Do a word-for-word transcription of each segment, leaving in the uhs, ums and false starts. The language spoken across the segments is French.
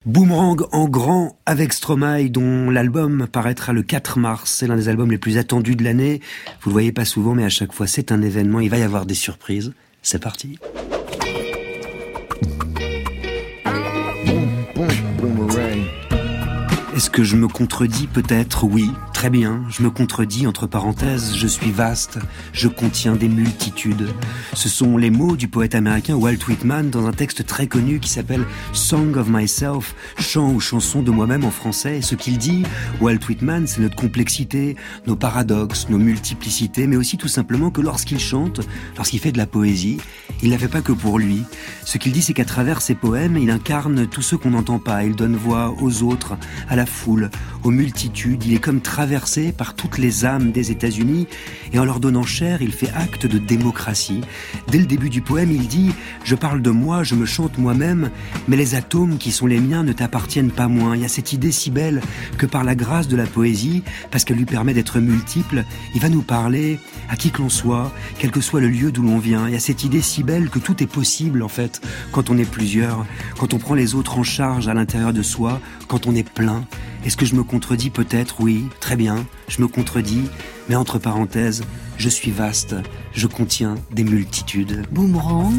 Boomerang en grand avec Stromae, dont l'album paraîtra le quatre mars. C'est l'un des albums les plus attendus de l'année. Vous le voyez pas souvent, mais à chaque fois c'est un événement. Il va y avoir des surprises. C'est parti. Est-ce que je me contredis? Peut-être, oui. Très bien, je me contredis, entre parenthèses, je suis vaste, je contiens des multitudes. Ce sont les mots du poète américain Walt Whitman dans un texte très connu qui s'appelle Song of Myself, chant ou chanson de moi-même en français. Et ce qu'il dit, Walt Whitman, c'est notre complexité, nos paradoxes, nos multiplicités, mais aussi tout simplement que lorsqu'il chante, lorsqu'il fait de la poésie, il ne la fait pas que pour lui. Ce qu'il dit, c'est qu'à travers ses poèmes, il incarne tous ceux qu'on n'entend pas. Il donne voix aux autres, à la foule, aux multitudes. Il est comme traversé par toutes les âmes des États-Unis et en leur donnant chair, il fait acte de démocratie. Dès le début du poème, il dit « Je parle de moi, je me chante moi-même, mais les atomes qui sont les miens ne t'appartiennent pas moins. » Il y a cette idée si belle que par la grâce de la poésie, parce qu'elle lui permet d'être multiple, il va nous parler à qui que l'on soit, quel que soit le lieu d'où l'on vient. Il y a cette idée si belle que tout est possible en fait, quand on est plusieurs, quand on prend les autres en charge à l'intérieur de soi, quand on est plein. Est-ce que je me contredis? Peut-être, oui, très bien, je me contredis, mais entre parenthèses, je suis vaste, je contiens des multitudes. Boomerang.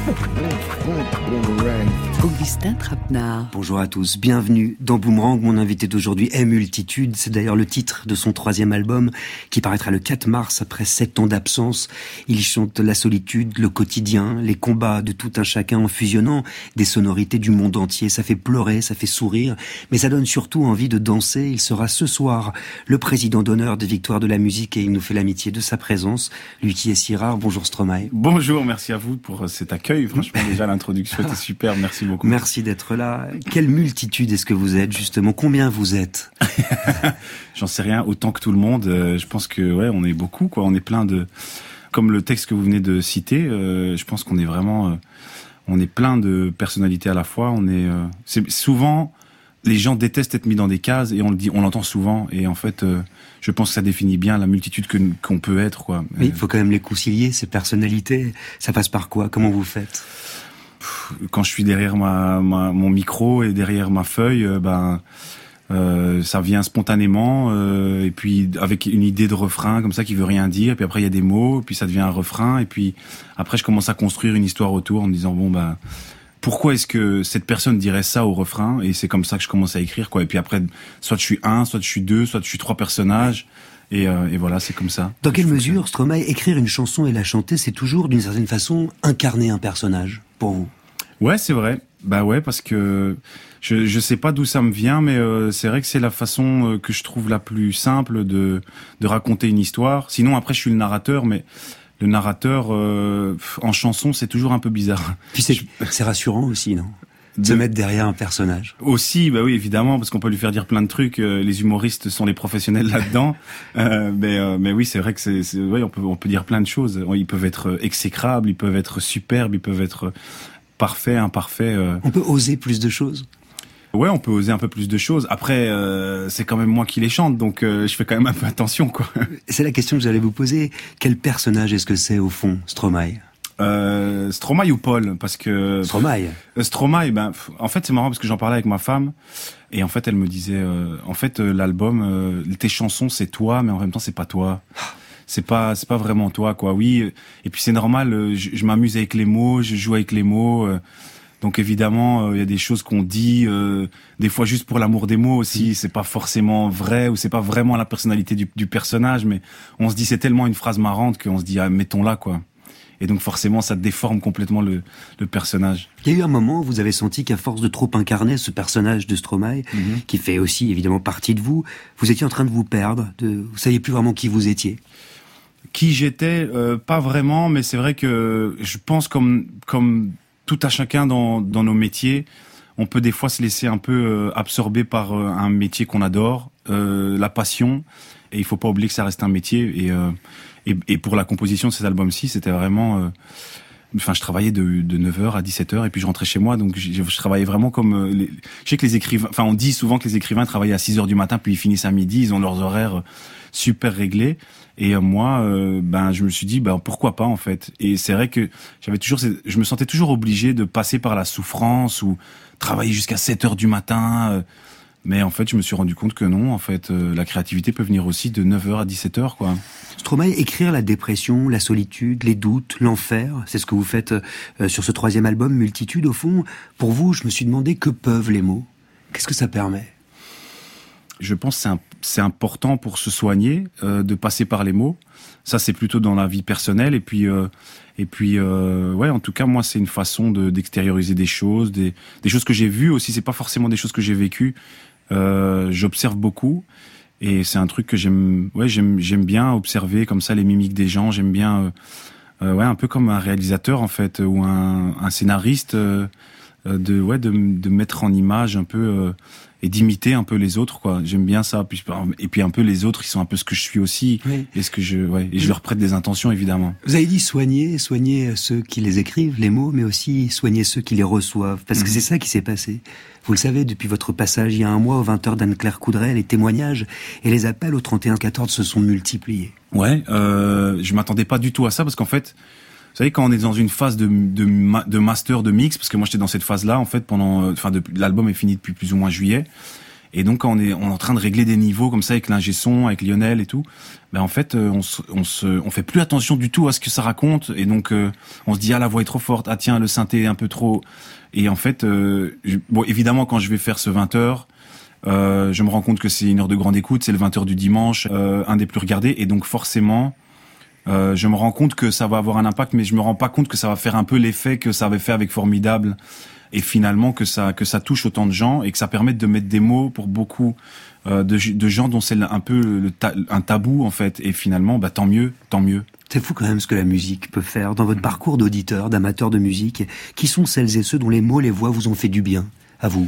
Augustin Trapenard. Bonjour à tous, bienvenue dans Boomerang. Mon invité d'aujourd'hui est Multitude. C'est d'ailleurs le titre de son troisième album qui paraîtra le quatre mars après sept ans d'absence. Il chante la solitude, le quotidien, les combats de tout un chacun en fusionnant des sonorités du monde entier. Ça fait pleurer, ça fait sourire, mais ça donne surtout envie de danser. Il sera ce soir le président d'honneur des Victoires de la musique et il nous fait l'amitié de sa présence. Lui qui est si rare. Bonjour Stromae. Bonjour, merci à vous pour cet accueil. Franchement, déjà l'introduction était super, merci beaucoup. Merci d'être là. Quelle multitude est-ce que vous êtes justement? Combien vous êtes? J'en sais rien, autant que tout le monde. Euh, je pense que ouais, on est beaucoup, quoi. On est plein de, comme le texte que vous venez de citer. Euh, je pense qu'on est vraiment, euh, on est plein de personnalités à la fois. On est, euh, c'est souvent, les gens détestent être mis dans des cases et on le dit, on l'entend souvent. Et en fait, euh, je pense que ça définit bien la multitude que qu'on peut être, quoi. Oui, il faut quand même les concilier, ces personnalités. Ça passe par quoi? Comment vous faites? Quand je suis derrière ma, ma mon micro et derrière ma feuille, euh, ben euh, ça vient spontanément euh, et puis avec une idée de refrain comme ça qui veut rien dire. Puis après il y a des mots, puis ça devient un refrain et puis après je commence à construire une histoire autour en me disant bon ben pourquoi est-ce que cette personne dirait ça au refrain? Et c'est comme ça que je commence à écrire, quoi. Et puis après soit je suis un, soit je suis deux, soit je suis trois personnages. Et, euh, et voilà, c'est comme ça. Dans quelle mesure, Stromae, écrire une chanson et la chanter, c'est toujours, d'une certaine façon, incarner un personnage, pour vous? Ouais, c'est vrai. Bah ouais, parce que je je sais pas d'où ça me vient, mais euh, c'est vrai que c'est la façon que je trouve la plus simple de de raconter une histoire. Sinon, après, je suis le narrateur, mais le narrateur euh, en chanson, c'est toujours un peu bizarre. Puis c'est, c'est rassurant aussi, non? De se mettre derrière un personnage. Aussi, bah oui, évidemment, parce qu'on peut lui faire dire plein de trucs. Euh, les humoristes sont les professionnels là-dedans. euh, mais, euh, mais oui, c'est vrai que c'est, c'est ouais, on peut, on peut dire plein de choses. Ils peuvent être exécrables, ils peuvent être superbes, ils peuvent être parfaits, imparfaits. Euh. On peut oser plus de choses. Ouais, on peut oser un peu plus de choses. Après, euh, c'est quand même moi qui les chante, donc euh, je fais quand même un peu attention, quoi. C'est la question que j'allais vous poser. Quel personnage est-ce que c'est au fond, Stromae? Euh, Stromae ou Paul, parce que Stromae. Euh, Stromae, ben en fait c'est marrant parce que j'en parlais avec ma femme et en fait elle me disait euh, en fait euh, l'album, euh, tes chansons c'est toi, mais en même temps c'est pas toi. C'est pas c'est pas vraiment toi, quoi. Oui, et puis c'est normal. Euh, je, je m'amuse avec les mots, je joue avec les mots. Euh, donc évidemment il euh, y a des choses qu'on dit euh, des fois juste pour l'amour des mots aussi. Mmh. C'est pas forcément vrai ou c'est pas vraiment la personnalité du, du personnage, mais on se dit c'est tellement une phrase marrante qu'on se dit ah, mettons-la, quoi. Et donc forcément, ça déforme complètement le, le personnage. Il y a eu un moment où vous avez senti qu'à force de trop incarner ce personnage de Stromae, mm-hmm. qui fait aussi évidemment partie de vous, vous étiez en train de vous perdre, de, vous saviez plus vraiment qui vous étiez. Qui j'étais, euh, pas vraiment, mais c'est vrai que je pense comme comme tout à chacun dans dans nos métiers, on peut des fois se laisser un peu euh, absorber par euh, un métier qu'on adore, euh, la passion, et il faut pas oublier que ça reste un métier et euh, Et, et pour la composition de cet album-ci, c'était vraiment, euh, enfin, je travaillais de, de neuf heures à dix-sept heures et puis je rentrais chez moi. Donc, je, je travaillais vraiment comme les, je sais que les écrivains, enfin, on dit souvent que les écrivains travaillent à six heures du matin puis ils finissent à midi. Ils ont leurs horaires super réglés. Et euh, moi, euh, ben, je me suis dit, ben, pourquoi pas, en fait. Et c'est vrai que j'avais toujours, je me sentais toujours obligé de passer par la souffrance ou travailler jusqu'à sept heures du matin. Euh, mais en fait, je me suis rendu compte que non, en fait, euh, la créativité peut venir aussi de neuf heures à dix-sept heures, quoi. Stromae, écrire la dépression, la solitude, les doutes, l'enfer, c'est ce que vous faites euh, sur ce troisième album, Multitude. Au fond, pour vous, je me suis demandé que peuvent les mots. Qu'est-ce que ça permet ? Je pense que c'est, un, c'est important pour se soigner euh, de passer par les mots. Ça, c'est plutôt dans la vie personnelle. Et puis, euh, et puis, euh, ouais, en tout cas, moi, c'est une façon de, d'extérioriser des choses, des, des choses que j'ai vues aussi. C'est pas forcément des choses que j'ai vécues. Euh, j'observe beaucoup, et c'est un truc que j'aime. Ouais, j'aime, j'aime bien observer comme ça les mimiques des gens. J'aime bien, euh, euh, ouais, un peu comme un réalisateur en fait, ou un, un scénariste, euh, de, ouais, de, de mettre en image un peu. Euh, et d'imiter un peu les autres, quoi. J'aime bien ça. Et puis un peu les autres, ils sont un peu ce que je suis aussi. Oui. Et ce que je, ouais. Et je leur prête des intentions, évidemment. Vous avez dit soigner, soigner ceux qui les écrivent, les mots, mais aussi soigner ceux qui les reçoivent. Parce que mmh. c'est ça qui s'est passé. Vous le savez, depuis votre passage il y a un mois aux vingt heures d'Anne-Claire Coudray, les témoignages et les appels au trente et un quatorze se sont multipliés. Ouais, euh, je m'attendais pas du tout à ça parce qu'en fait, vous savez, quand on est dans une phase de, de, de master, de mix, parce que moi j'étais dans cette phase-là, en fait, pendant, enfin, de, l'album est fini depuis plus ou moins juillet, et donc quand on est, on est en train de régler des niveaux comme ça avec l'ingé son, avec Lionel et tout, ben en fait, on se, on se, on fait plus attention du tout à ce que ça raconte, et donc euh, on se dit ah la voix est trop forte, ah tiens le synthé est un peu trop, et en fait, euh, je, bon évidemment quand je vais faire ce vingt heures, euh, je me rends compte que c'est une heure de grande écoute, c'est le vingt heures du dimanche, euh, un des plus regardés, et donc forcément. Euh, je me rends compte que ça va avoir un impact, mais je me rends pas compte que ça va faire un peu l'effet que ça avait fait avec Formidable, et finalement que ça que ça touche autant de gens et que ça permette de mettre des mots pour beaucoup euh, de, de gens dont c'est un peu le ta, un tabou en fait. Et finalement, bah tant mieux, tant mieux. C'est fou quand même ce que la musique peut faire dans votre parcours d'auditeur, d'amateur de musique. Qui sont celles et ceux dont les mots, les voix vous ont fait du bien, à vous?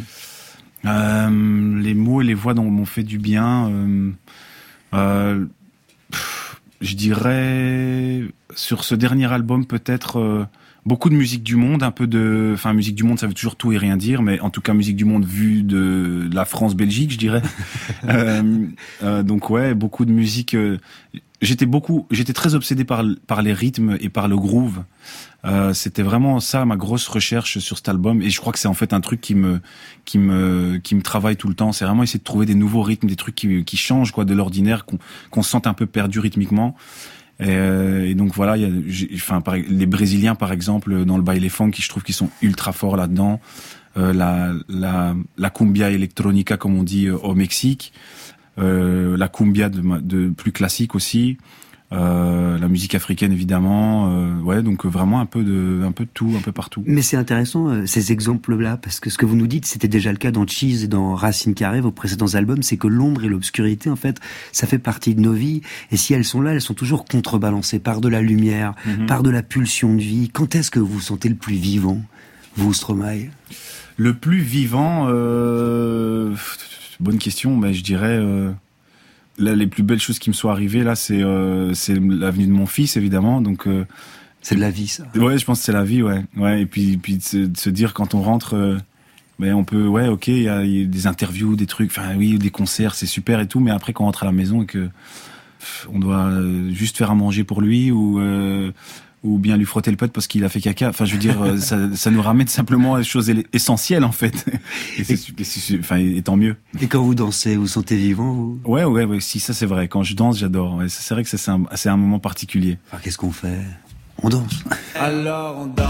euh, Les mots et les voix dont m'ont fait du bien. Euh, euh, pff, Je dirais sur ce dernier album peut-être euh, beaucoup de musique du monde, un peu de, enfin musique du monde ça veut toujours tout et rien dire, mais en tout cas musique du monde vue de, de la France-Belgique, je dirais. euh, euh, donc ouais, beaucoup de musique. Euh, j'étais beaucoup, j'étais très obsédé par par les rythmes et par le groove. Euh, c'était vraiment ça ma grosse recherche sur cet album, et je crois que c'est en fait un truc qui me qui me qui me travaille tout le temps. C'est vraiment essayer de trouver des nouveaux rythmes, des trucs qui qui changent quoi de l'ordinaire, qu'on qu'on se sente un peu perdu rythmiquement. Et, euh, et donc voilà, il y a, j'ai, enfin par, les Brésiliens par exemple dans le baile funk, qui je trouve qu'ils sont ultra forts là-dedans. Euh, la la la cumbia electronica comme on dit euh, au Mexique, euh, la cumbia de, de plus classique aussi. Euh, la musique africaine évidemment, euh, ouais, donc vraiment un peu de, un peu de tout, un peu partout. Mais c'est intéressant euh, ces exemples-là, parce que ce que vous nous dites, c'était déjà le cas dans Cheese et dans Racine Carrée, vos précédents albums, c'est que l'ombre et l'obscurité, en fait, ça fait partie de nos vies, et si elles sont là, elles sont toujours contrebalancées par de la lumière, mm-hmm. par de la pulsion de vie. Quand est-ce que vous vous sentez le plus vivant, vous, Stromae? Le plus vivant, euh... bonne question, mais je dirais. Euh... Là, les plus belles choses qui me sont arrivées, là, c'est euh, c'est la venue de mon fils, évidemment. Donc euh, c'est de la vie, ça. Ouais, je pense que c'est la vie, ouais. Ouais. Et puis, puis de se, de se dire quand on rentre, euh, ben on peut, ouais, ok, il y a, y a des interviews, des trucs, enfin oui, des concerts, c'est super et tout. Mais après, quand on rentre à la maison et que pff, on doit juste faire à manger pour lui ou euh, ou bien lui frotter le pote parce qu'il a fait caca. Enfin, je veux dire, ça, ça nous ramène simplement à des choses essentielles, en fait. Et, c'est, et, c'est, enfin, et tant mieux. Et quand vous dansez, vous vous sentez vivant, vous? Ouais, ouais, ouais, si, ça c'est vrai. Quand je danse, j'adore. Ouais, c'est vrai que c'est un, c'est un moment particulier. Enfin, qu'est-ce qu'on fait? On danse. Alors on danse.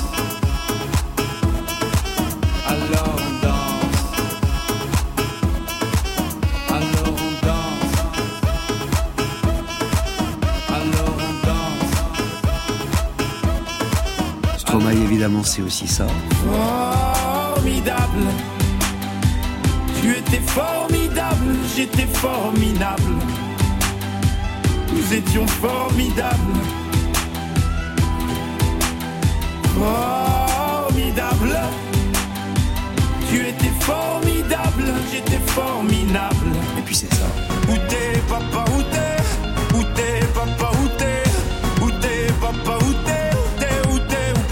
Alors on danse. Stromae, évidemment, c'est aussi ça. Formidable. Tu étais formidable, j'étais formidable. Nous étions formidables. Formidable. Tu étais formidable, j'étais formidable. Et puis c'est ça. Où t'es, papa, où t'es? Où t'es, papa, où t'es? Où t'es, papa, où t'es? Où t'es, où t'es, où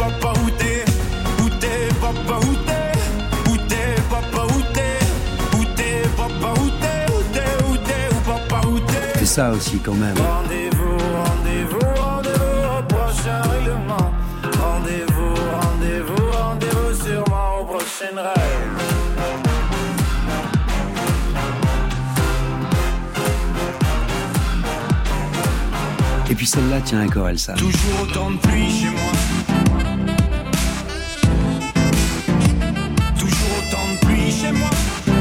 ça aussi quand même. Rendez-vous, rendez-vous, rendez-vous au prochain règlement. Rendez-vous, rendez-vous, rendez-vous sûrement au prochain rêve. Et puis celle-là, tiens, encore Elsa. Toujours autant de pluie chez moi. Toujours autant de pluie chez moi.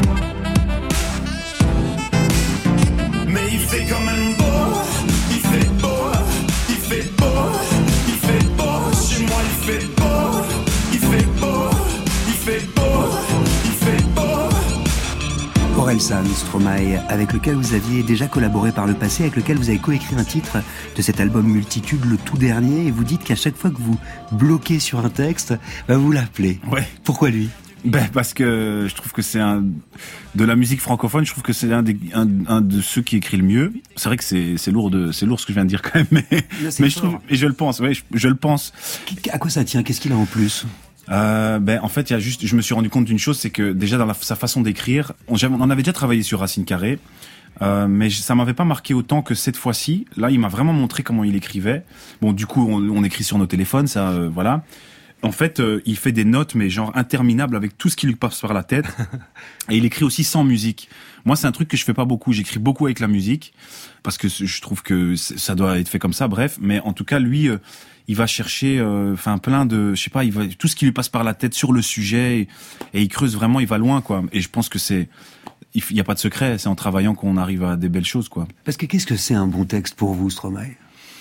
Mais il fait quand même beau. Il fait beau. Il fait beau. Il fait beau. Chez moi il fait beau. Il fait beau. Il fait beau. Il fait beau. Orelsan Stromae, avec lequel vous aviez déjà collaboré par le passé, avec lequel vous avez coécrit un titre de cet album Multitude, le tout dernier, et vous dites qu'à chaque fois que vous bloquez sur un texte, bah vous l'appelez. Ouais. Pourquoi lui ? Ben parce que je trouve que c'est un de la musique francophone, je trouve que c'est un des un, un de ceux qui écrit le mieux. C'est vrai que c'est c'est lourd de c'est lourd ce que je viens de dire quand même, mais Là, mais je trouve et je le pense, ouais, je, je le pense. À quoi ça tient ? Qu'est-ce qu'il a en plus ? Euh, ben en fait, il y a juste, je me suis rendu compte d'une chose, c'est que déjà dans la, sa façon d'écrire, on, on en avait déjà travaillé sur Racine Carrée, euh, mais ça m'avait pas marqué autant que cette fois-ci. Là, il m'a vraiment montré comment il écrivait. Bon, du coup, on, on écrit sur nos téléphones, ça, euh, voilà. En fait, euh, il fait des notes, mais genre interminables avec tout ce qui lui passe par la tête. Et il écrit aussi sans musique. Moi, c'est un truc que je fais pas beaucoup. J'écris beaucoup avec la musique parce que je trouve que ça doit être fait comme ça. Bref, mais en tout cas, lui, euh, il va chercher, enfin, euh, plein de, je sais pas, il va tout ce qui lui passe par la tête sur le sujet et, et il creuse vraiment. Il va loin, quoi. Et je pense que c'est, il y a pas de secret. C'est en travaillant qu'on arrive à des belles choses, quoi. Parce que qu'est-ce que c'est un bon texte pour vous, Stromae ?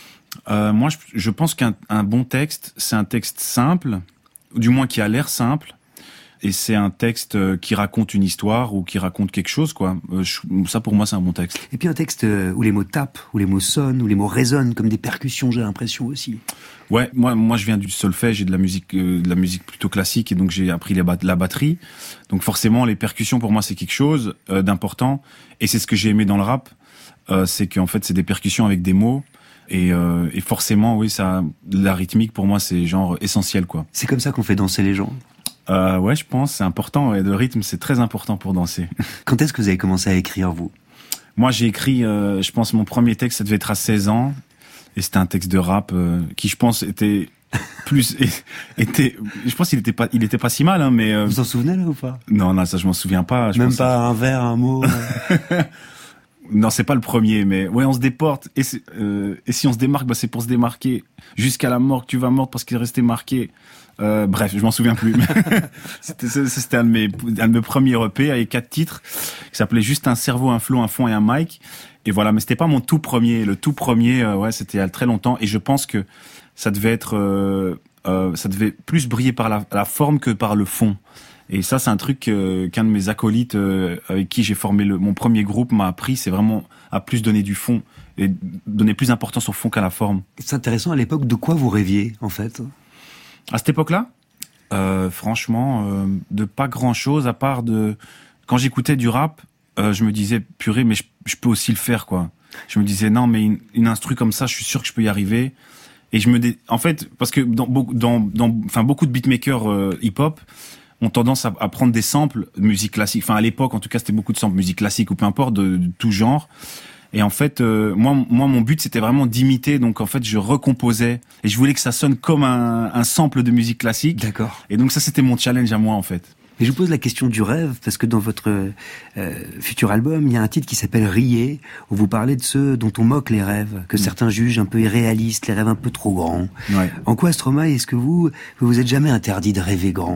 Euh, moi, je, je pense qu'un un bon texte, c'est un texte simple, du moins qui a l'air simple, et c'est un texte qui raconte une histoire ou qui raconte quelque chose, quoi. Euh, je, ça, pour moi, c'est un bon texte. Et puis un texte où les mots tapent, où les mots sonnent, où les mots résonnent comme des percussions, j'ai l'impression aussi. Ouais, moi, moi, je viens du solfège et de la musique, euh, de la musique plutôt classique, et donc j'ai appris les bat- la batterie. Donc forcément, les percussions, pour moi, c'est quelque chose euh, d'important, et c'est ce que j'ai aimé dans le rap, euh, c'est qu'en fait, c'est des percussions avec des mots. Et, euh, et forcément, oui, ça, la rythmique pour moi, c'est genre essentiel, quoi. C'est comme ça qu'on fait danser les gens. Euh, ouais, je pense, c'est important. Ouais, le rythme, c'est très important pour danser. Quand est-ce que vous avez commencé à écrire, vous ? Moi, j'ai écrit, euh, je pense, mon premier texte, ça devait être à seize ans, et c'était un texte de rap euh, qui, je pense, était plus, était, je pense, qu'il était pas, il était pas si mal, hein, mais. Euh... Vous vous en souvenez là ou pas ? Non, non, ça, je m'en souviens pas. Je Même pense pas un vers, un mot. Non, c'est pas le premier, mais ouais, on se déporte. Et, euh, et si on se démarque, bah c'est pour se démarquer. Jusqu'à la mort que tu vas mordre parce qu'il est resté marqué. Euh, bref, je m'en souviens plus. c'était, c'était un de mes, un de mes premiers E P avec quatre titres qui s'appelait juste un cerveau, un flow, un fond et un mic. Et voilà, mais c'était pas mon tout premier. Le tout premier, euh, ouais, c'était il y a très longtemps. Et je pense que ça devait être, euh, euh, ça devait plus briller par la, la forme que par le fond. Et ça, c'est un truc euh, qu'un de mes acolytes euh, avec qui j'ai formé le, mon premier groupe m'a appris, c'est vraiment à plus donner du fond et donner plus d'importance au fond qu'à la forme. C'est intéressant, à l'époque, de quoi vous rêviez, en fait ? À cette époque-là, euh, franchement, euh, de pas grand-chose, à part de... Quand j'écoutais du rap, euh, je me disais, purée, mais je, je peux aussi le faire, quoi. Je me disais, non, mais une, une instru comme ça, je suis sûr que je peux y arriver. Et je me... Dé... En fait, parce que dans, dans, dans, enfin, beaucoup de beatmakers euh, hip-hop ont tendance à, à prendre des samples de musique classique. Enfin, à l'époque, en tout cas, c'était beaucoup de samples de musique classique ou peu importe, de, de tout genre. Et en fait, euh, moi, moi, mon but, c'était vraiment d'imiter. Donc, en fait, je recomposais et je voulais que ça sonne comme un, un sample de musique classique. D'accord. Et donc, ça, c'était mon challenge à moi, en fait. Et je vous pose la question du rêve, parce que dans votre euh, futur album, il y a un titre qui s'appelle Riez, où vous parlez de ceux dont on moque les rêves, que mmh. certains jugent un peu irréalistes, les rêves un peu trop grands. Ouais. En quoi, Stromae, est-ce que vous, vous vous êtes jamais interdit de rêver grand ?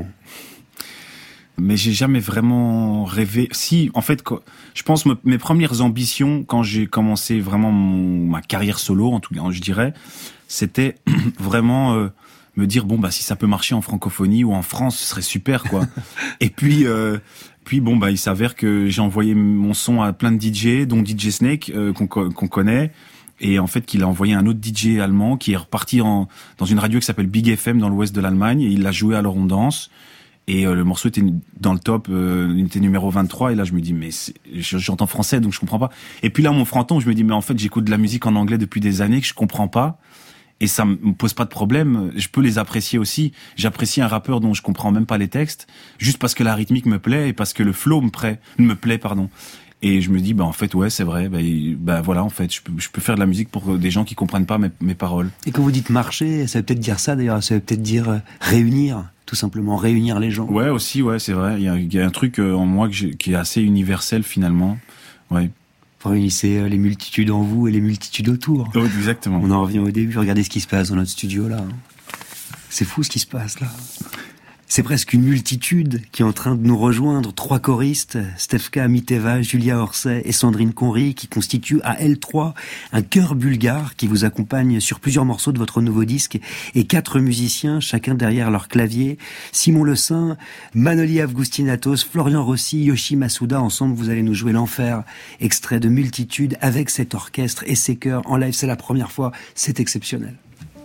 Mais j'ai jamais vraiment rêvé. Si, en fait, je pense me, mes premières ambitions quand j'ai commencé vraiment mon, ma carrière solo, en tout cas, je dirais, c'était vraiment euh, me dire bon bah si ça peut marcher en francophonie ou en France, ce serait super, quoi. Et puis, euh, puis bon bah il s'avère que j'ai envoyé mon son à plein de D J, dont D J Snake euh, qu'on, qu'on connaît. Et en fait, qu'il a envoyé un autre D J allemand qui est reparti en, dans une radio qui s'appelle Big F M dans l'ouest de l'Allemagne, et il l'a joué à leur on danse. Et euh, le morceau était dans le top, euh, il était numéro vingt-trois, et là je me dis mais c'est, j'entends français donc je comprends pas. Et puis là mon fronton, je me dis mais en fait j'écoute de la musique en anglais depuis des années que je comprends pas, et ça me pose pas de problème, je peux les apprécier aussi. J'apprécie un rappeur dont je comprends même pas les textes, juste parce que la rythmique me plaît et parce que le flow me plaît, me plaît pardon. Et je me dis, bah en fait, ouais, c'est vrai. Bah, bah voilà, en fait, je peux, je peux faire de la musique pour des gens qui comprennent pas mes, mes paroles. Et quand vous dites marcher, ça veut peut-être dire ça d'ailleurs. Ça veut peut-être dire euh, réunir, tout simplement réunir les gens. Ouais, aussi, ouais, c'est vrai. Il y a, il y a un truc euh, en moi que j'ai, qui est assez universel finalement. Ouais. Vous réunissez euh, les multitudes en vous et les multitudes autour. Oh, exactement. On en revient au début. Regardez ce qui se passe dans notre studio là. C'est fou ce qui se passe là. C'est presque une multitude qui est en train de nous rejoindre. Trois choristes, Stefka Miteva, Julia Orsay et Sandrine Conry, qui constituent à elles trois un chœur bulgare qui vous accompagne sur plusieurs morceaux de votre nouveau disque, et quatre musiciens, chacun derrière leur clavier. Simon Le Saint, Manoli Avgustinatos, Florian Rossi, Yoshi Masuda. Ensemble, vous allez nous jouer l'enfer. Extrait de Multitude avec cet orchestre et ces chœurs en live. C'est la première fois. C'est exceptionnel.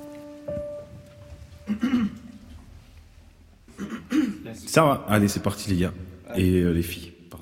Ça va. Allez, c'est parti les gars. Et euh, les filles, pardon.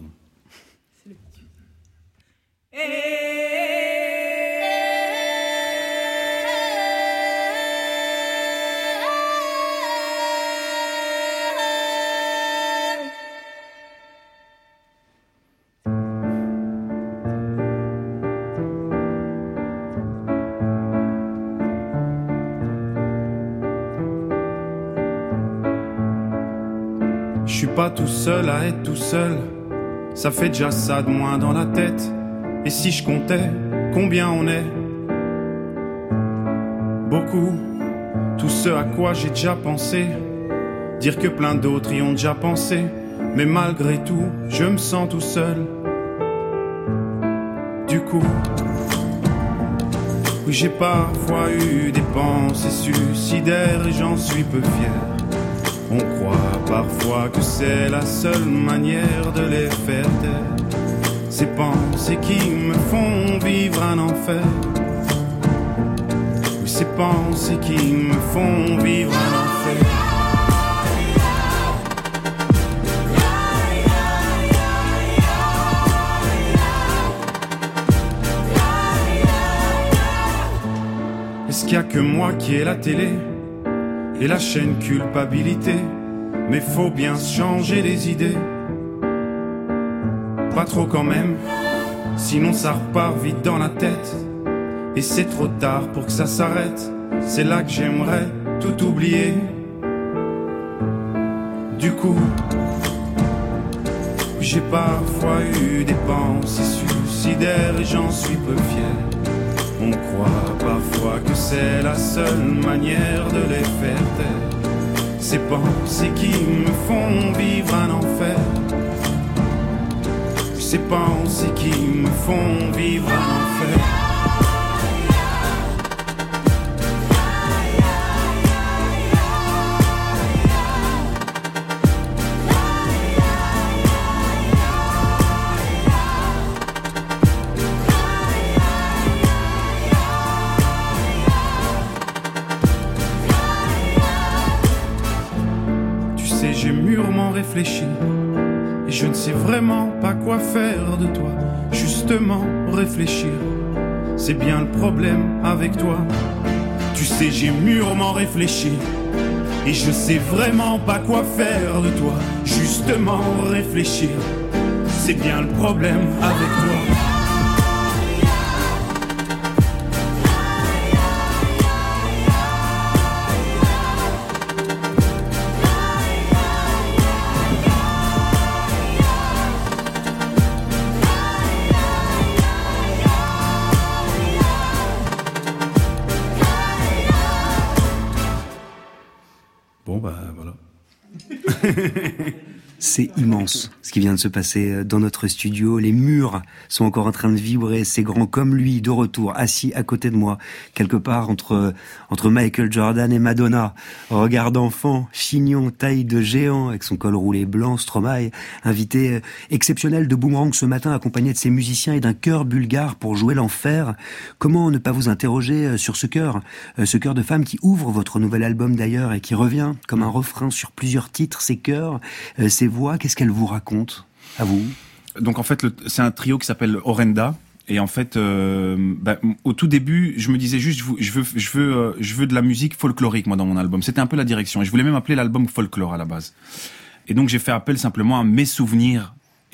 Je suis pas tout seul à être tout seul, ça fait déjà ça de moins dans la tête. Et si je comptais combien on est, beaucoup, tout ce à quoi j'ai déjà pensé, dire que plein d'autres y ont déjà pensé. Mais malgré tout, je me sens tout seul. Du coup, oui, j'ai parfois eu des pensées suicidaires et j'en suis peu fier. On croit parfois que c'est la seule manière de les faire taire. Ces pensées qui me font vivre un enfer. Oui, ces pensées qui me font vivre un enfer. Est-ce qu'il y a que moi qui ai la télé et la chaîne culpabilité? Mais faut bien se changer les idées. Pas trop quand même, sinon ça repart vite dans la tête. Et c'est trop tard pour que ça s'arrête. C'est là que j'aimerais tout oublier. Du coup, j'ai parfois eu des pensées suicidaires et j'en suis peu fier. On croit parfois que c'est la seule manière de les faire taire. Ces pensées qui me font vivre un enfer. Ces pensées qui me font vivre un enfer. J'ai mûrement réfléchi et je ne sais vraiment pas quoi faire de toi. Justement, réfléchir, c'est bien le problème avec toi. Tu sais, j'ai mûrement réfléchi et je sais vraiment pas quoi faire de toi. Justement, réfléchir, c'est bien le problème avec toi. Bon, bah voilà. C'est immense ce qui vient de se passer dans notre studio. Les murs sont encore en train de vibrer. C'est grand comme lui, de retour, assis à côté de moi, quelque part entre entre Michael Jordan et Madonna. Regard d'enfant, chignon, taille de géant, avec son col roulé blanc, Stromae, invité exceptionnel de Boomerang ce matin, accompagné de ses musiciens et d'un chœur bulgare pour jouer l'enfer. Comment ne pas vous interroger sur ce chœur, ce chœur de femme qui ouvre votre nouvel album d'ailleurs et qui revient comme un refrain sur plusieurs titres, ces chœurs, ces voix, qu'est-ce qu'elles vous racontent à vous? Donc en fait, le, c'est un trio qui s'appelle Orenda. Et en fait, euh, bah, au tout début, je me disais juste, je veux, je veux, euh, je veux de la musique folklorique moi dans mon album. C'était un peu la direction. Et je voulais même appeler l'album Folklore à la base. Et donc j'ai fait appel simplement à mes souvenirs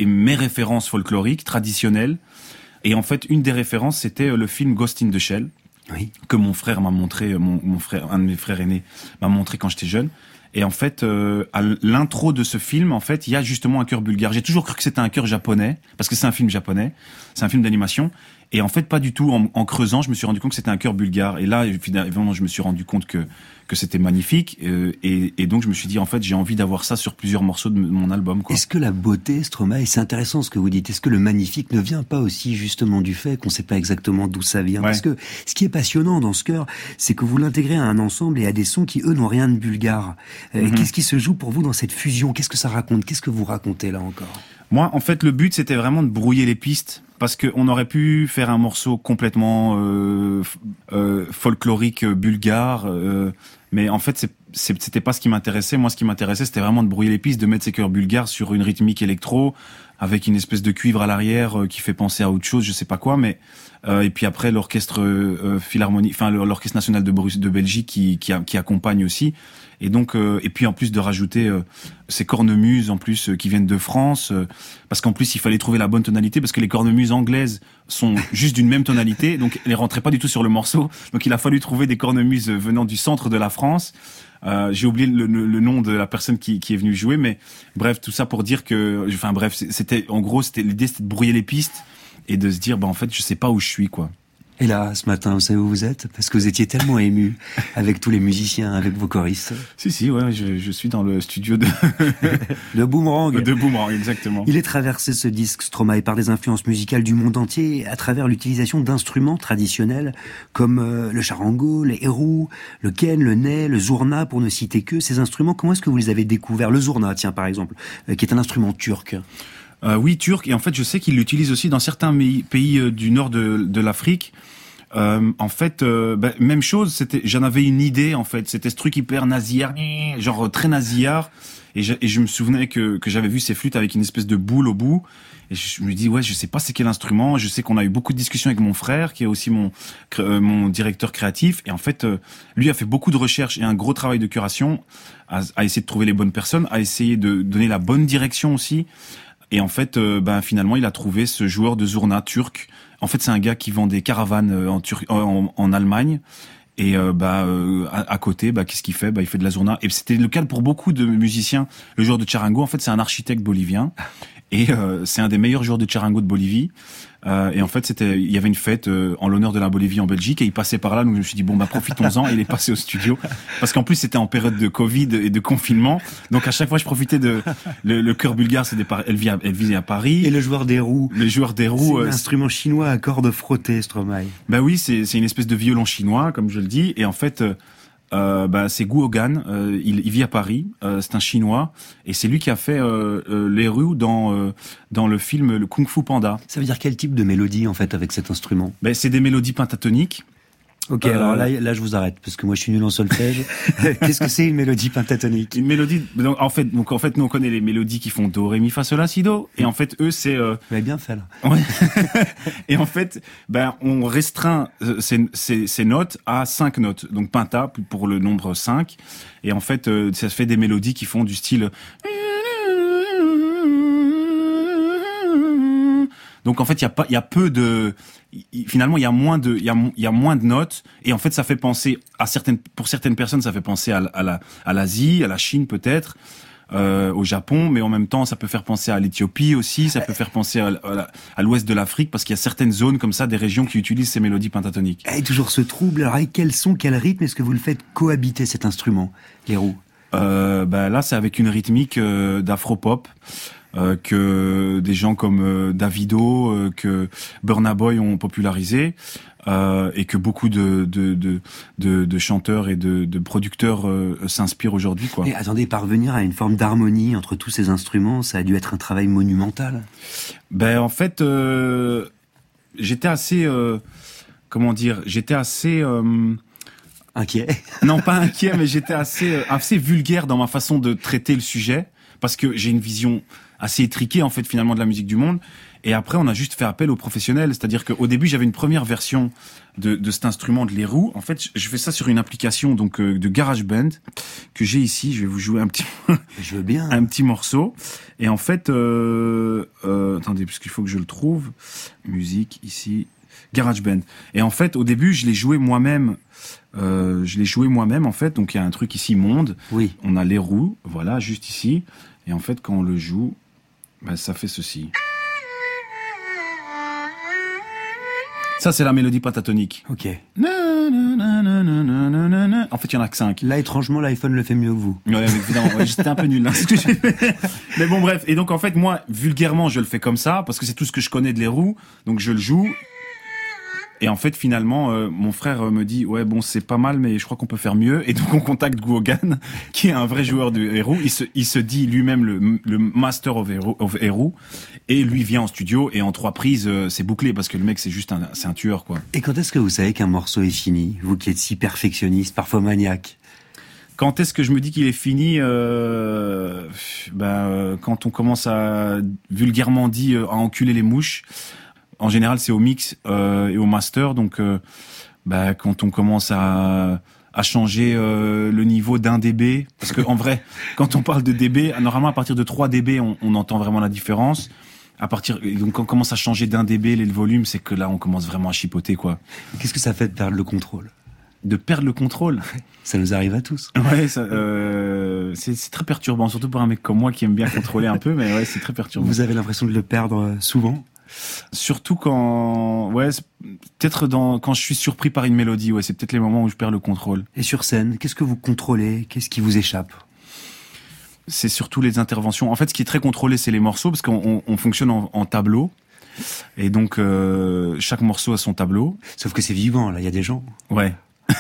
et mes références folkloriques, traditionnelles. Et en fait, une des références, c'était le film Ghost in the Shell, oui. que mon frère m'a montré, mon, mon frère, un de mes frères aînés m'a montré quand j'étais jeune. Et en fait, euh, à l'intro de ce film, en fait, il y a justement un chœur bulgare. J'ai toujours cru que c'était un chœur japonais, parce que c'est un film japonais, c'est un film d'animation. Et en fait, pas du tout. En, en creusant, je me suis rendu compte que c'était un chœur bulgare. Et là, évidemment, je me suis rendu compte que que c'était magnifique. Euh, et, et donc, je me suis dit, en fait, j'ai envie d'avoir ça sur plusieurs morceaux de mon album, quoi. Est-ce que la beauté, Stromae, c'est intéressant ce que vous dites, est-ce que le magnifique ne vient pas aussi justement du fait qu'on ne sait pas exactement d'où ça vient? Ouais. Parce que ce qui est passionnant dans ce chœur, c'est que vous l'intégrez à un ensemble et à des sons qui, eux, n'ont rien de bulgare. Euh, mm-hmm. Qu'est-ce qui se joue pour vous dans cette fusion? Qu'est-ce que ça raconte? Qu'est-ce que vous racontez là encore? Moi, en fait, le but, c'était vraiment de brouiller les pistes. Parce qu'on aurait pu faire un morceau complètement euh, euh, folklorique, bulgare, euh, mais en fait, c'est, c'est, c'était pas ce qui m'intéressait. Moi, ce qui m'intéressait, c'était vraiment de brouiller les pistes, de mettre ces chœurs bulgares sur une rythmique électro, avec une espèce de cuivre à l'arrière euh, qui fait penser à autre chose, je sais pas quoi, mais euh, et puis après l'orchestre euh, philharmonique, enfin l'orchestre national de, Bruxelles, de Belgique qui, qui, qui accompagne aussi. Et donc, euh, et puis en plus de rajouter euh, ces cornemuses en plus euh, qui viennent de France, euh, parce qu'en plus il fallait trouver la bonne tonalité, parce que les cornemuses anglaises sont juste d'une même tonalité, donc elles rentraient pas du tout sur le morceau. Donc il a fallu trouver des cornemuses venant du centre de la France. Euh, j'ai oublié le, le, le nom de la personne qui, qui est venue jouer, mais bref, tout ça pour dire que, enfin bref, c'était en gros, c'était l'idée, c'était de brouiller les pistes et de se dire, bah en fait, je sais pas où je suis, quoi. Et là, ce matin, vous savez où vous êtes? Parce que vous étiez tellement ému avec tous les musiciens, avec vos choristes. Si, si, ouais, je, je suis dans le studio de... de Boomerang. De Boomerang, exactement. Il est traversé, ce disque, Stromae, par des influences musicales du monde entier, à travers l'utilisation d'instruments traditionnels, comme euh, le charango, les hérous, le ken, le ney, le zourna, pour ne citer que. Ces instruments, comment est-ce que vous les avez découverts? Le zourna, tiens, par exemple, euh, qui est un instrument turc. Euh, oui, turc, et en fait, je sais qu'ils l'utilisent aussi dans certains pays, pays euh, du nord de, de l'Afrique. Euh, en fait, euh, bah, même chose. C'était, j'en avais une idée en fait. C'était ce truc hyper nasillard, genre très nasillard. Et je, et je me souvenais que que j'avais vu ces flûtes avec une espèce de boule au bout. Et je me dis ouais, je sais pas c'est quel instrument. Je sais qu'on a eu beaucoup de discussions avec mon frère, qui est aussi mon euh, mon directeur créatif. Et en fait, euh, lui a fait beaucoup de recherches et un gros travail de curation, à, à essayer de trouver les bonnes personnes, à essayer de donner la bonne direction aussi. Et en fait, euh, ben finalement, il a trouvé ce joueur de zourna turc. En fait, c'est un gars qui vend des caravanes en, Tur- en, en Allemagne. Et euh, bah euh, à, à côté, bah qu'est-ce qu'il fait? Bah il fait de la zourna. Et c'était le cas pour beaucoup de musiciens. Le joueur de charango, en fait, c'est un architecte bolivien. Et euh, c'est un des meilleurs joueurs de charango de Bolivie. Euh, et en fait, c'était, il y avait une fête euh, en l'honneur de la Bolivie en Belgique, et il passait par là. Donc je me suis dit bon bah profitons-en. Et il est passé au studio parce qu'en plus c'était en période de Covid et de confinement. Donc à chaque fois je profitais de le, le chœur bulgare. C'est des par... elle vit à, elle vit à Paris. Et le joueur des roues. Le joueur des roues. C'est un euh, instrument chinois à cordes frottées, Stromae. Bah oui, c'est c'est une espèce de violon chinois comme je le dis. Et en fait. Euh, Euh, bah, c'est Gu Hogan, euh, il, il vit à Paris, euh, c'est un Chinois, et c'est lui qui a fait euh, euh, les roues dans euh, dans le film le Kung Fu Panda. Ça veut dire quel type de mélodie en fait avec cet instrument? Ben c'est des mélodies pentatoniques. Ok, euh... alors là, là, je vous arrête parce que moi, je suis nul en solfège. Qu'est-ce que c'est une mélodie pentatonique? Une mélodie. Donc, en fait, donc en fait, nous on connaît les mélodies qui font do, ré, mi, fa, sol, la, si, do. Et en fait, eux, c'est. Euh... Vous avez bien fait là. Ouais. Et en fait, ben on restreint ces, ces, ces notes à cinq notes. Donc penta pour le nombre cinq. Et en fait, euh, ça fait des mélodies qui font du style. Donc en fait, il y a pas, il y a peu de, finalement, il y a moins de, il y a, il y a moins de notes, et en fait, ça fait penser à certaines, pour certaines personnes, ça fait penser à, à la, à l'Asie, à la Chine peut-être, euh, au Japon, mais en même temps, ça peut faire penser à l'Éthiopie aussi, ça peut faire penser à, à, à l'ouest de l'Afrique, parce qu'il y a certaines zones comme ça, des régions qui utilisent ces mélodies pentatoniques. Et toujours ce trouble. Alors, avec quel son, quel rythme est-ce que vous le faites cohabiter cet instrument, les roues? Euh, ben là, c'est avec une rythmique euh, d'afro-pop. Euh, que des gens comme euh, Davido, euh, que Burna Boy ont popularisé, euh, et que beaucoup de de de de, de chanteurs et de, de producteurs euh, s'inspirent aujourd'hui, quoi. Mais attendez, parvenir à une forme d'harmonie entre tous ces instruments, ça a dû être un travail monumental. Ben en fait, euh, j'étais assez, euh, comment dire, j'étais assez euh, inquiet. Non, pas inquiet, mais j'étais assez assez vulgaire dans ma façon de traiter le sujet, parce que j'ai une vision assez étriqué en fait finalement de la musique du monde. Et après, on a juste fait appel aux professionnels. C'est-à-dire qu'au début, j'avais une première version de, de cet instrument de les roues. En fait, je fais ça sur une application donc euh, de GarageBand que j'ai ici. Je vais vous jouer un petit, je veux bien, un petit morceau. Et en fait, euh, euh, attendez, parce qu'il faut que je le trouve. Musique ici, GarageBand. Et en fait, au début, je l'ai joué moi-même. Euh, je l'ai joué moi-même en fait. Donc il y a un truc ici, monde. Oui. On a les roues, voilà, juste ici. Et en fait, quand on le joue, ben, ça fait ceci. Ça, c'est la mélodie pentatonique. Ok. Na, na, na, na, na, na, na, na. En fait, il y en a que cinq. Là, étrangement, l'iPhone le fait mieux que vous. Ouais, évidemment. Ouais, j'étais un peu nul, là, ce que j'ai fait. Mais bon, bref. Et donc, en fait, moi, vulgairement, je le fais comme ça, parce que c'est tout ce que je connais de les roues. Donc, je le joue. Et en fait, finalement, euh, mon frère me dit, ouais, bon, c'est pas mal, mais je crois qu'on peut faire mieux. Et donc, on contacte Guogan, qui est un vrai joueur de héros. Il se, il se dit lui-même le, le master of héros, of héros. Et lui vient en studio et en trois prises, euh, c'est bouclé parce que le mec, c'est juste un, c'est un tueur, quoi. Et quand est-ce que vous savez qu'un morceau est fini? Vous qui êtes si perfectionniste, parfois maniaque. Quand est-ce que je me dis qu'il est fini? euh, ben, euh, quand on commence à, vulgairement dit, euh, à enculer les mouches. En général, c'est au mix euh, et au master. Donc, euh, bah, quand on commence à, à changer euh, le niveau d'un dB, parce que en vrai, quand on parle de dB, normalement à partir de trois dB, on, on entend vraiment la différence. À partir, donc, quand on commence à changer d'un dB le volume, c'est que là, on commence vraiment à chipoter, quoi. Qu'est-ce que ça fait de perdre le contrôle? De perdre le contrôle. Ça nous arrive à tous. Ouais, ça, euh, c'est, c'est très perturbant, surtout pour un mec comme moi qui aime bien contrôler un peu, mais ouais, c'est très perturbant. Vous avez l'impression de le perdre souvent? Surtout quand, ouais, peut-être dans, quand je suis surpris par une mélodie, ouais, c'est peut-être les moments où je perds le contrôle. Et sur scène, qu'est-ce que vous contrôlez? Qu'est-ce qui vous échappe? C'est surtout les interventions. En fait, ce qui est très contrôlé, c'est les morceaux, parce qu'on on, on fonctionne en, en tableau. Et donc, euh, chaque morceau a son tableau. Sauf que c'est vivant, là, il y a des gens. Ouais.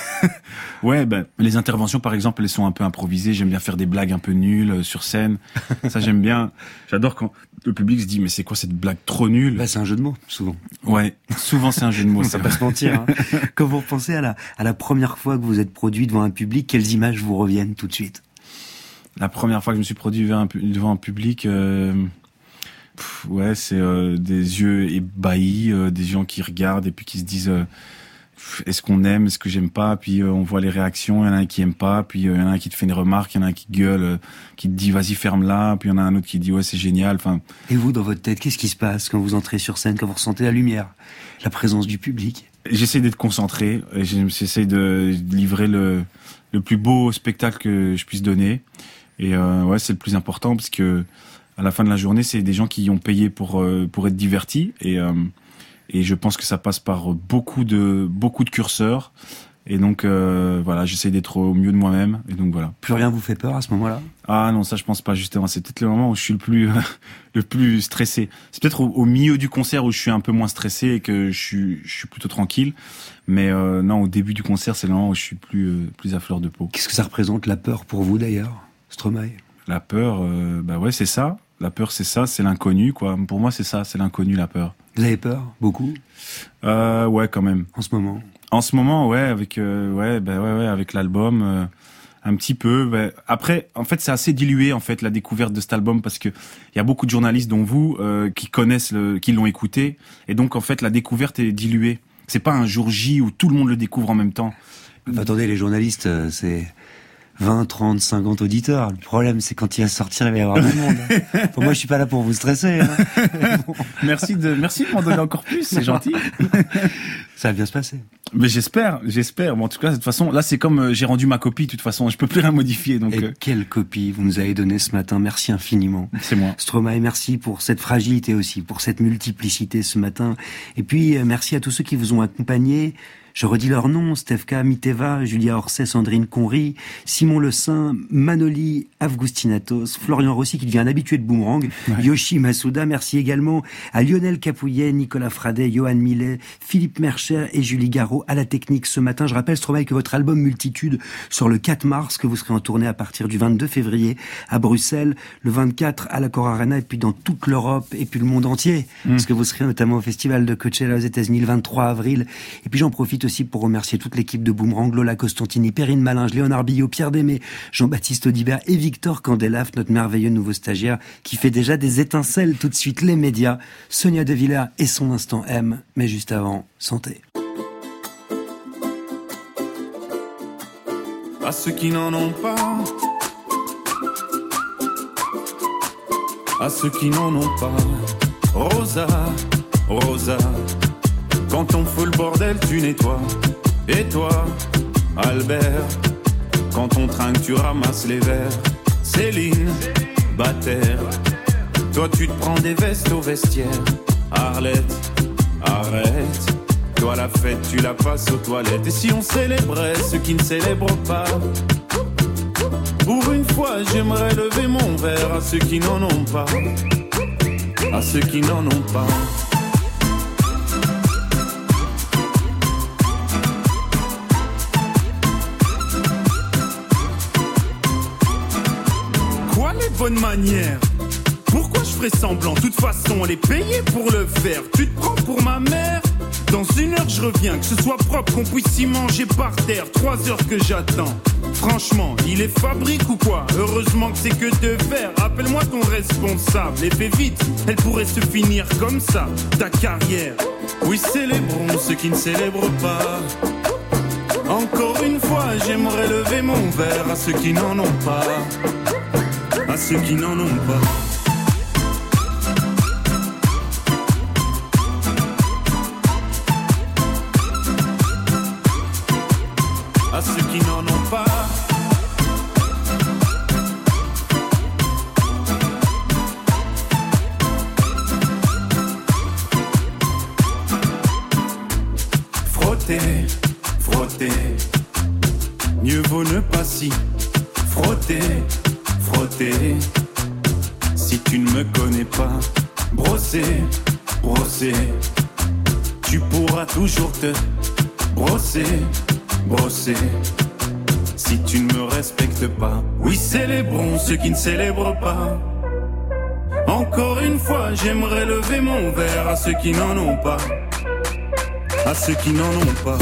Ouais, ben, les interventions, par exemple, elles sont un peu improvisées. J'aime bien faire des blagues un peu nulles euh, sur scène. Ça, j'aime bien. J'adore quand le public se dit, mais c'est quoi cette blague trop nulle? Bah, c'est un jeu de mots, souvent. Ouais, souvent c'est un jeu de mots. Ça va pas se mentir. Hein. Quand vous repensez à la, à la première fois que vous êtes produit devant un public, quelles images vous reviennent tout de suite? La première fois que je me suis produit devant un, devant un public, euh, pff, ouais, c'est euh, des yeux ébahis, euh, des gens qui regardent et puis qui se disent... Euh, est-ce qu'on aime, est-ce que j'aime pas, puis euh, on voit les réactions, il y en a un qui aime pas, puis euh, il y en a un qui te fait une remarque, il y en a un qui gueule, euh, qui te dit vas-y ferme-la, puis il y en a un autre qui dit ouais c'est génial, enfin. Et vous, dans votre tête, qu'est-ce qui se passe quand vous entrez sur scène, quand vous ressentez la lumière, la présence du public? J'essaie d'être concentré, et j'essaie de livrer le, le plus beau spectacle que je puisse donner, et euh, ouais c'est le plus important, parce que à la fin de la journée, c'est des gens qui ont payé pour, euh, pour être divertis, et... Euh, Et je pense que ça passe par beaucoup de beaucoup de curseurs. Et donc euh, voilà, j'essaie d'être au mieux de moi-même. Et donc voilà. Plus rien vous fait peur à ce moment-là? Ah non, ça je pense pas justement. C'est peut-être le moment où je suis le plus le plus stressé. C'est peut-être au, au milieu du concert où je suis un peu moins stressé et que je suis je suis plutôt tranquille. Mais euh, non, au début du concert, c'est le moment où je suis plus euh, plus à fleur de peau. Qu'est-ce que ça représente la peur pour vous d'ailleurs, Stromae? La peur, euh, bah ouais, c'est ça. La peur, c'est ça, c'est l'inconnu, quoi. Pour moi, c'est ça, c'est l'inconnu, la peur. Vous avez peur, beaucoup? Euh, ouais, quand même. En ce moment? En ce moment, ouais, avec, euh, ouais, ben bah, ouais, ouais, avec l'album, euh, un petit peu. Bah. Après, en fait, c'est assez dilué, en fait, la découverte de cet album, parce que il y a beaucoup de journalistes, dont vous, euh, qui connaissent, le, qui l'ont écouté, et donc, en fait, la découverte est diluée. C'est pas un jour J où tout le monde le découvre en même temps. Bah, attendez, les journalistes, euh, c'est vingt, trente, cinquante auditeurs. Le problème, c'est quand il va sortir, il va y avoir du monde. Pour moi, je suis pas là pour vous stresser. Hein. Bon. Merci de, merci de m'en donner encore plus, c'est gentil. Ça va bien se passer. Mais j'espère, j'espère. Bon, en tout cas, de toute façon, là, c'est comme euh, j'ai rendu ma copie. De toute façon, je peux plus rien modifier. Donc, et euh... quelle copie vous nous avez donnée ce matin. Merci infiniment. C'est moi. Stromae, merci pour cette fragilité aussi, pour cette multiplicité ce matin. Et puis, euh, merci à tous ceux qui vous ont accompagnés. Je redis leurs noms: Stefka Miteva, Julia Orsay, Sandrine Conry, Simon Le Saint, Manoli Avgustinatos, Florian Rossi qui devient un habitué de Boomerang, ouais. Yoshi Masuda. Merci également à Lionel Capouillet, Nicolas Fradet, Johan Millet, Philippe Mercher et Julie Garraud. micro, à la technique ce matin. Je rappelle, Stromae, que votre album Multitude sort le quatre mars, que vous serez en tournée à partir du vingt-deux février à Bruxelles, le vingt-quatre à l'Accor Arena, et puis dans toute l'Europe et puis le monde entier, mmh. parce que vous serez notamment au festival de Coachella aux États-Unis le vingt-trois avril. Et puis j'en profite aussi pour remercier toute l'équipe de Boomerang, Lola Costantini, Perrine Malinge, Léonard Billot, Pierre Démé, Jean-Baptiste Audibert et Victor Candelaf, notre merveilleux nouveau stagiaire qui fait déjà des étincelles. Tout de suite les médias, Sonia De Villers et son instant M, mais juste avant, santé. À ceux qui n'en ont pas, à ceux qui n'en ont pas, Rosa, Rosa, quand on fout le bordel tu nettoies. Et toi, Albert, quand on trinque tu ramasses les verres. Céline, Bataire, toi tu te prends des vestes au vestiaire. Arlette, arrête, toi la fête tu la passes aux toilettes. Et si on célébrait ceux qui ne célèbrent pas, pour une fois j'aimerais lever mon verre à ceux qui n'en ont pas, à ceux qui n'en ont pas. Quoi les bonnes manières? Pourquoi je ferais semblant? De toute façon, elle est payée pour le faire. Tu te prends pour ma mère? Dans une heure, je reviens. Que ce soit propre, qu'on puisse y manger par terre. Trois heures que j'attends. Franchement, il est fabrique ou quoi? Heureusement que c'est que de verre. Appelle-moi ton responsable. Et fais vite, elle pourrait se finir comme ça, ta carrière. Oui, célébrons ceux qui ne célèbrent pas. Encore une fois, j'aimerais lever mon verre à ceux qui n'en ont pas. À ceux qui n'en ont pas. Ceux qui n'en ont pas. Frotter, frotter, mieux vaut ne pas si. Frotter, frotter, si tu ne me connais pas. Brosser, brosser, tu pourras toujours te brosser. Brosser, si tu ne me respectes pas. Oui, célébrons ceux qui ne célèbrent pas. Encore une fois, j'aimerais lever mon verre à ceux qui n'en ont pas. À ceux qui n'en ont pas.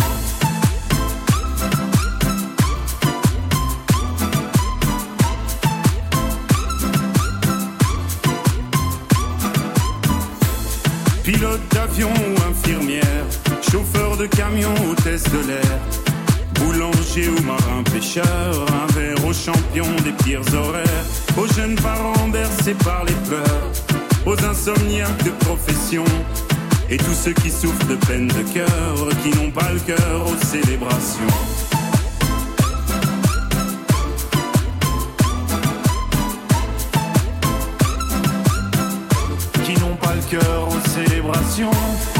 Pilote d'avion ou infirmière, chauffeur de camion, hôtesse de l'air, boulanger ou marin pêcheur, un verre aux champions des pires horaires, aux jeunes parents bercés par les pleurs, aux insomniaques de profession, et tous ceux qui souffrent de peine de cœur, qui n'ont pas le cœur aux célébrations. Qui n'ont pas le cœur aux célébrations.